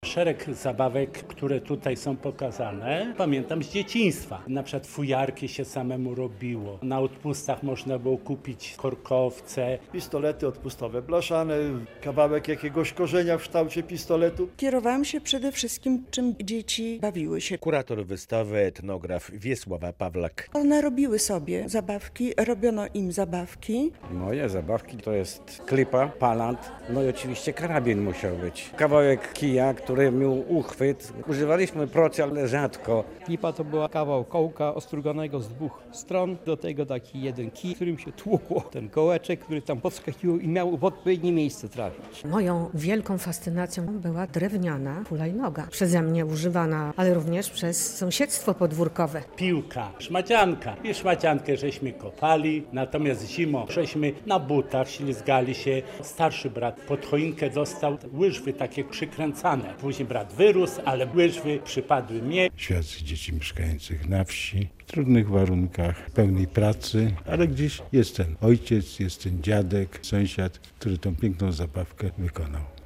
Szereg zabawek, które tutaj są pokazane, pamiętam z dzieciństwa. Na przykład fujarki się samemu robiło. Na odpustach można było kupić korkowce. Pistolety odpustowe, blaszane, kawałek jakiegoś korzenia w kształcie pistoletu. Kierowałam się przede wszystkim, czym dzieci bawiły się. Kurator wystawy, etnograf Wiesława Pawlak. One robiły sobie zabawki, robiono im zabawki. Moje zabawki to jest klipa, palant, no i oczywiście karabin musiał być. Kawałek kija, który miał uchwyt. Używaliśmy procy, ale rzadko. Klipa to była kawał kołka ostruganego z dwóch stron, do tego taki jeden kij, którym się tłukło ten kołeczek, który tam podskakiwał i miał w odpowiednie miejsce trafić. Moją wielką fascynacją była drewniana hulajnoga, przeze mnie używana, ale również przez sąsiedztwo podwórkowe. Piłka, szmacianka. I szmaciankę żeśmy kopali, natomiast zimą żeśmy na butach ślizgali się. Starszy brat pod choinkę dostał łyżwy takie przykręcane. Później brat wyrósł, ale łyżwy przypadły mnie. Świat dzieci mieszkających na wsi, w trudnych warunkach, pełnej pracy, ale gdzieś jest ten ojciec, jest ten dziadek, sąsiad, który tą piękną zabawkę wykonał.